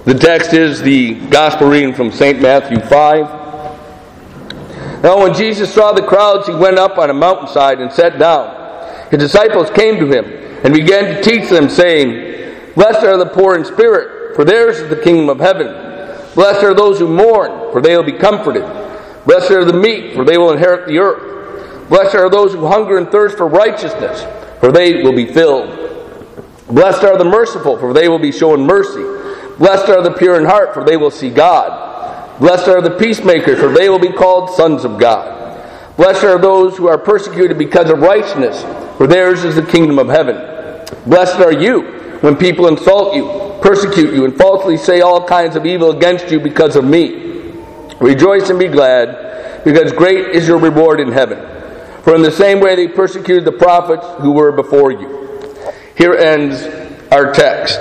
The text is the Gospel reading from St. Matthew 5. Now when Jesus saw the crowds, he went up on a mountainside and sat down. His disciples came to him and began to teach them, saying, Blessed are the poor in spirit, for theirs is the kingdom of heaven. Blessed are those who mourn, for they will be comforted. Blessed are the meek, for they will inherit the earth. Blessed are those who hunger and thirst for righteousness, for they will be filled. Blessed are the merciful, for they will be shown mercy. Blessed are the pure in heart, for they will see God. Blessed are the peacemakers, for they will be called sons of God. Blessed are those who are persecuted because of righteousness, for theirs is the kingdom of heaven. Blessed are you when people insult you, persecute you, and falsely say all kinds of evil against you because of me. Rejoice and be glad, because great is your reward in heaven. For in the same way they persecuted the prophets who were before you. Here ends our text.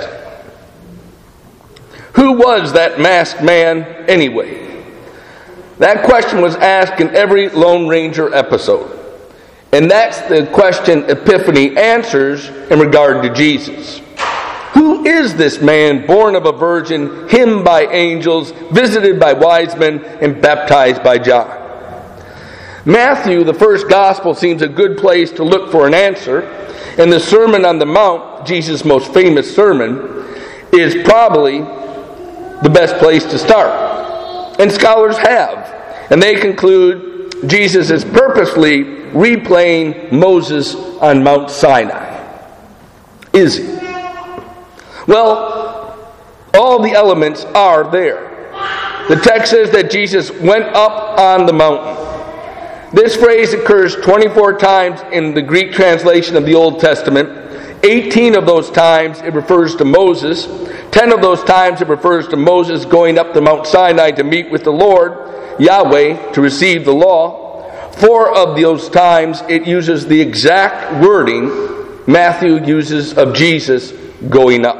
Who was that masked man anyway? That question was asked in every Lone Ranger episode. And that's the question Epiphany answers in regard to Jesus. Who is this man born of a virgin, hymned by angels, visited by wise men, and baptized by John? Matthew, the first gospel, seems a good place to look for an answer. And the Sermon on the Mount, Jesus' most famous sermon, is probably the best place to start. And scholars have. And they conclude Jesus is purposely replaying Moses on Mount Sinai. Is he? Well, all the elements are there. The text says that Jesus went up on the mountain. This phrase occurs 24 times in the Greek translation of the Old Testament. 18 of those times it refers to Moses. 10 of those times it refers to Moses going up to Mount Sinai to meet with the Lord, Yahweh, to receive the law. 4 of those times it uses the exact wording Matthew uses of Jesus going up.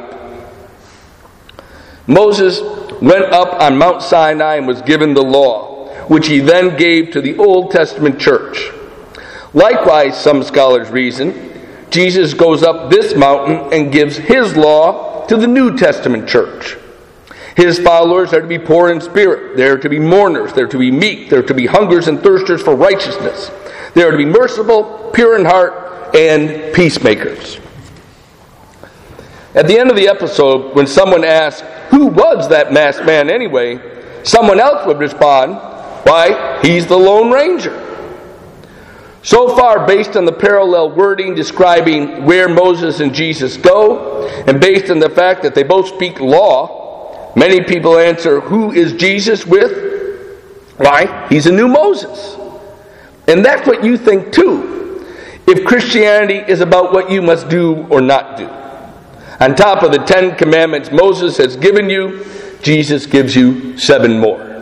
Moses went up on Mount Sinai and was given the law, which he then gave to the Old Testament church. Likewise, some scholars reason, Jesus goes up this mountain and gives his law to the New Testament church. His followers are to be poor in spirit. They are to be mourners. They are to be meek. They are to be hungers and thirsters for righteousness. They are to be merciful, pure in heart, and peacemakers. At the end of the episode, when someone asks, who was that masked man anyway? Someone else would respond, why, he's the Lone Ranger. So far, based on the parallel wording describing where Moses and Jesus go, and based on the fact that they both speak law, many people answer, who is Jesus with? Why, he's a new Moses. And that's what you think too, if Christianity is about what you must do or not do. On top of the 10 commandments Moses has given you, Jesus gives you 7 more.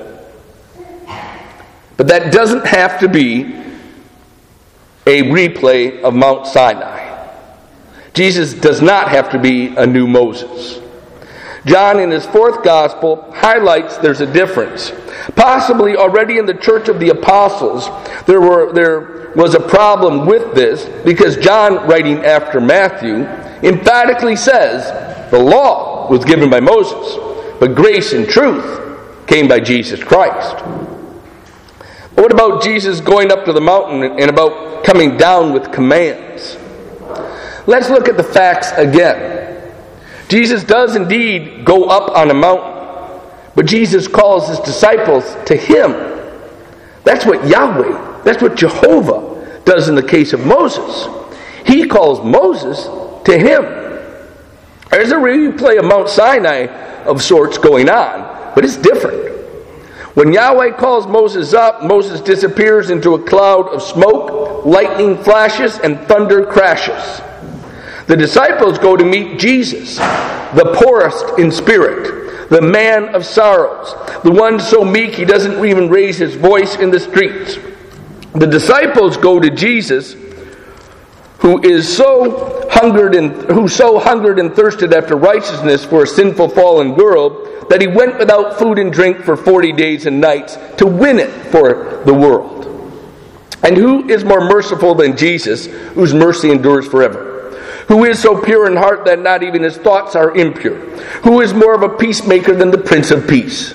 But that doesn't have to be a replay of Mount Sinai. Jesus does not have to be a new Moses. John, in his 4th gospel, highlights there's a difference. Possibly already in the church of the apostles, there was a problem with this, because John, writing after Matthew, emphatically says the law was given by Moses, but grace and truth came by Jesus Christ. But what about Jesus going up to the mountain and about coming down with commands? Let's look at the facts again. Jesus does indeed go up on a mountain, but Jesus calls his disciples to him. That's what Yahweh, that's what Jehovah does in the case of Moses. He calls Moses to him. There's a replay of Mount Sinai of sorts going on, but it's different. When Yahweh calls Moses up, Moses disappears into a cloud of smoke, lightning flashes, and thunder crashes. The disciples go to meet Jesus, the poorest in spirit, the man of sorrows, the one so meek he doesn't even raise his voice in the streets. The disciples go to Jesus, who so hungered and thirsted after righteousness for a sinful fallen world, that he went without food and drink for 40 days and nights to win it for the world. And who is more merciful than Jesus, whose mercy endures forever? Who is so pure in heart that not even his thoughts are impure? Who is more of a peacemaker than the Prince of Peace?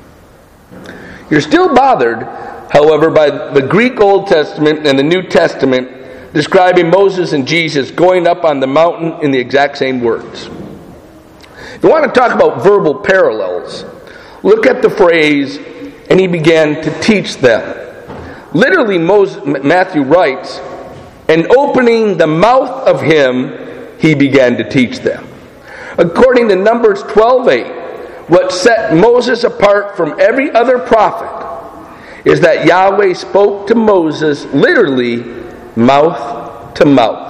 You're still bothered, however, by the Greek Old Testament and the New Testament describing Moses and Jesus going up on the mountain in the exact same words. If you want to talk about verbal parallels, look at the phrase, "and he began to teach them." Literally, Matthew writes, "and opening the mouth of him, he began to teach them." According to Numbers 12:8, what set Moses apart from every other prophet is that Yahweh spoke to Moses literally mouth to mouth.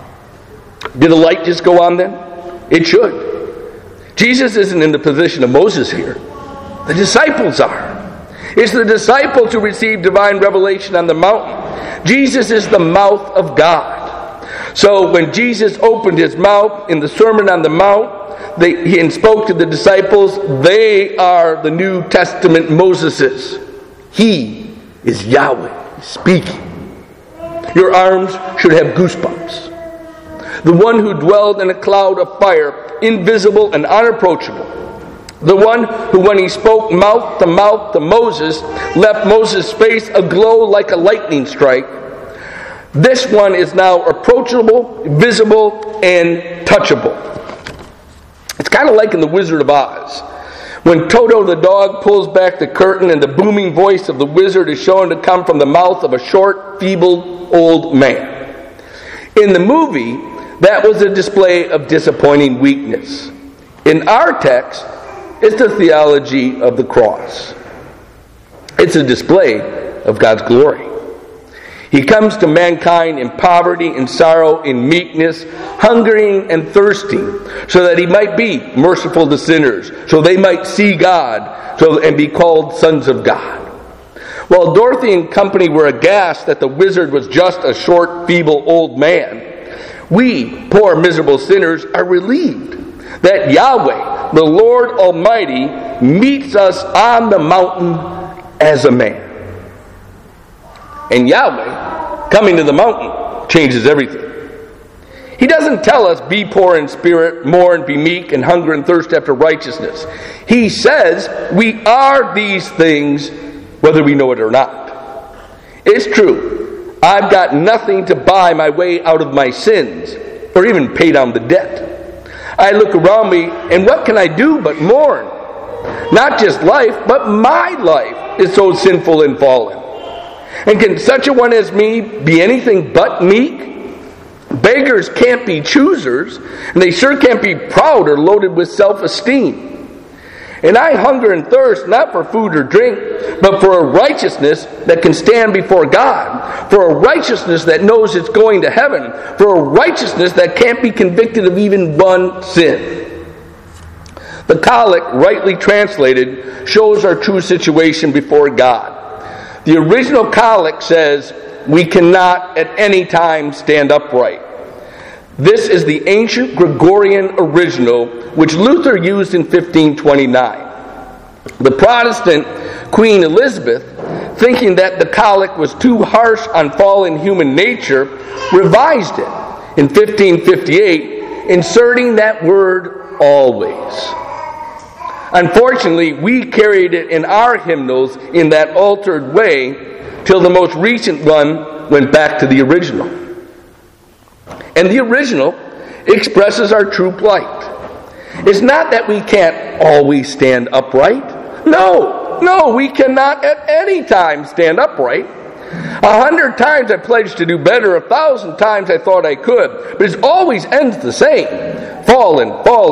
Did a light just go on then? It should. Jesus isn't in the position of Moses here. The disciples are. It's the disciples who receive divine revelation on the mountain. Jesus is the mouth of God. So when Jesus opened his mouth in the Sermon on the Mount, he spoke to the disciples, they are the New Testament Moseses. He is Yahweh speaking. Your arms should have goosebumps. The one who dwelled in a cloud of fire, invisible and unapproachable. The one who, when he spoke mouth to Moses, left Moses' face aglow like a lightning strike. This one is now approachable, visible, and touchable. It's kind of like in The Wizard of Oz, when Toto the dog pulls back the curtain and the booming voice of the wizard is shown to come from the mouth of a short, feeble old man. In the movie, that was a display of disappointing weakness. In our text, it's the theology of the cross. It's a display of God's glory. He comes to mankind in poverty, in sorrow, in meekness, hungering and thirsting, so that he might be merciful to sinners, so they might see God and be called sons of God. While Dorothy and company were aghast that the wizard was just a short, feeble old man, we, poor miserable sinners, are relieved that Yahweh, the Lord Almighty, meets us on the mountain as a man. And Yahweh, coming to the mountain, changes everything. He doesn't tell us, be poor in spirit, mourn, be meek, and hunger and thirst after righteousness. He says we are these things whether we know it or not. It's true, I've got nothing to buy my way out of my sins, or even pay down the debt. I look around me, and what can I do but mourn? Not just life, but my life is so sinful and fallen. And can such a one as me be anything but meek? Beggars can't be choosers, and they sure can't be proud or loaded with self-esteem. And I hunger and thirst not for food or drink, but for a righteousness that can stand before God, for a righteousness that knows it's going to heaven, for a righteousness that can't be convicted of even one sin. The collect, rightly translated, shows our true situation before God. The original collect says, we cannot at any time stand upright. This is the ancient Gregorian original, which Luther used in 1529. The Protestant Queen Elizabeth, thinking that the collect was too harsh on fallen human nature, revised it in 1558, inserting that word always. Unfortunately, we carried it in our hymnals in that altered way till the most recent one went back to the original. And the original expresses our true plight. It's not that we can't always stand upright. No, we cannot at any time stand upright. 100 times I pledged to do better, 1,000 times I thought I could, but it always ends the same. Fallen.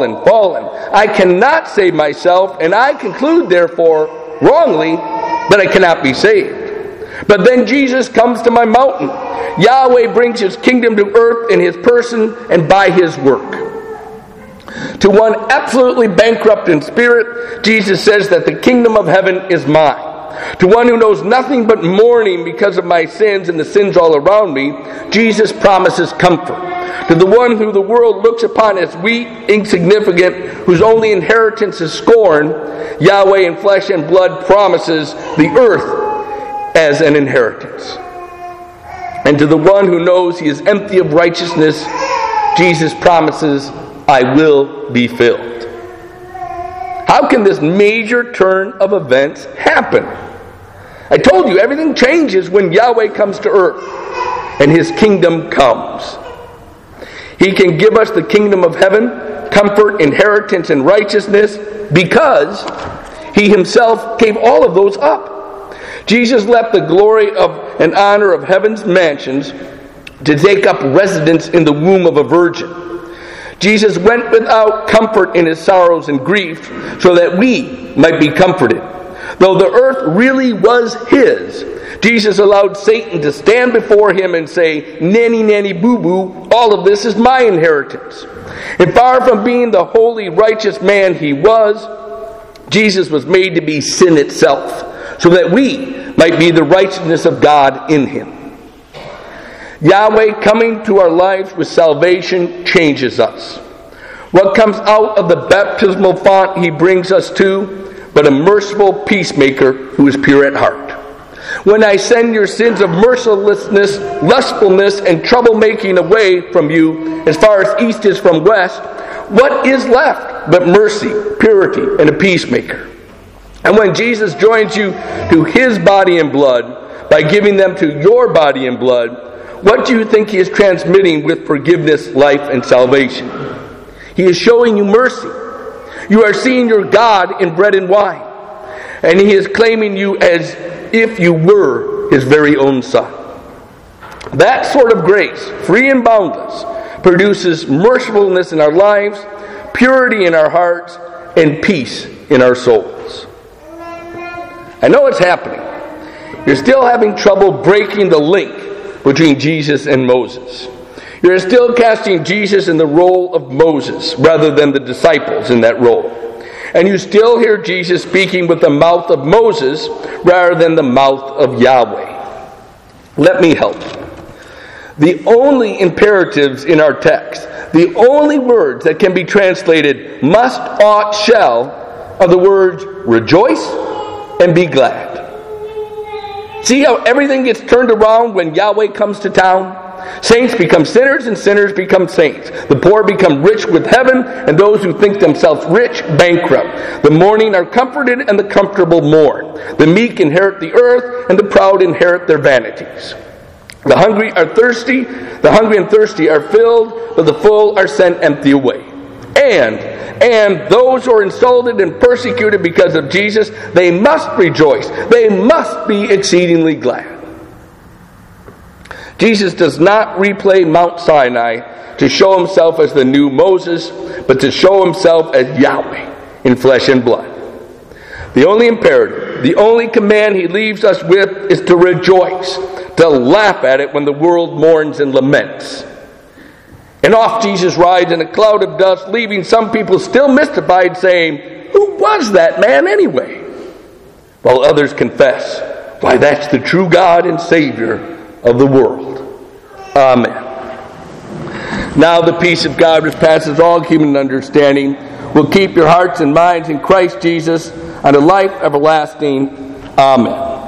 I cannot save myself, and I conclude, therefore, wrongly, that I cannot be saved. But then Jesus comes to my mountain. Yahweh brings his kingdom to earth in his person and by his work. To one absolutely bankrupt in spirit, Jesus says that the kingdom of heaven is mine. To one who knows nothing but mourning because of my sins and the sins all around me, Jesus promises comfort. To the one who the world looks upon as weak, insignificant, whose only inheritance is scorn, Yahweh in flesh and blood promises the earth as an inheritance. And to the one who knows he is empty of righteousness, Jesus promises, I will be filled. How can this major turn of events happen? I told you, everything changes when Yahweh comes to earth and His kingdom comes. He can give us the kingdom of heaven, comfort, inheritance, and righteousness because He Himself gave all of those up. Jesus left the glory of and honor of heaven's mansions to take up residence in the womb of a virgin. Jesus went without comfort in His sorrows and grief so that we might be comforted. Though the earth really was His, Jesus allowed Satan to stand before Him and say, nanny, nanny, boo-boo, all of this is my inheritance. And far from being the holy, righteous man He was, Jesus was made to be sin itself, so that we might be the righteousness of God in Him. Yahweh coming to our lives with salvation changes us. What comes out of the baptismal font He brings us to, but a merciful peacemaker who is pure at heart. When I send your sins of mercilessness, lustfulness, and troublemaking away from you, as far as east is from west, what is left but mercy, purity, and a peacemaker? And when Jesus joins you to His body and blood by giving them to your body and blood, what do you think He is transmitting with forgiveness, life, and salvation? He is showing you mercy. You are seeing your God in bread and wine. And He is claiming you as if you were His very own Son. That sort of grace, free and boundless, produces mercifulness in our lives, purity in our hearts, and peace in our souls. I know it's happening. You're still having trouble breaking the link between Jesus and Moses. You're still casting Jesus in the role of Moses rather than the disciples in that role. And you still hear Jesus speaking with the mouth of Moses rather than the mouth of Yahweh. Let me help. The only imperatives in our text, the only words that can be translated must, ought, shall, are the words rejoice and be glad. See how everything gets turned around when Yahweh comes to town? Saints become sinners and sinners become saints. The poor become rich with heaven, and those who think themselves rich bankrupt. The mourning are comforted and the comfortable mourn. The meek inherit the earth and the proud inherit their vanities. The hungry and thirsty are filled, but the full are sent empty away. And those who are insulted and persecuted because of Jesus, they must rejoice. They must be exceedingly glad. Jesus does not replay Mount Sinai to show Himself as the new Moses, but to show Himself as Yahweh in flesh and blood. The only imperative, the only command He leaves us with is to rejoice, to laugh at it when the world mourns and laments. And off Jesus rides in a cloud of dust, leaving some people still mystified, saying, "Who was that man anyway?" While others confess, "Why, that's the true God and Savior of the world." Amen. Now the peace of God, which passes all human understanding, will keep your hearts and minds in Christ Jesus unto life everlasting. Amen.